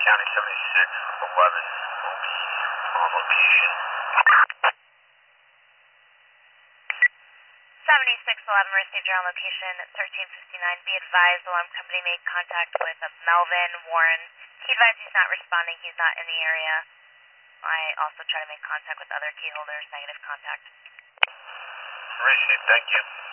County 7611 will be on location. 7611 received your on location at 1359. Be advised, alarm company made contact with Melvin Warren. He advised he's not responding, he's not in the area. I also try to make contact with other key holders, negative contact. Received, thank you.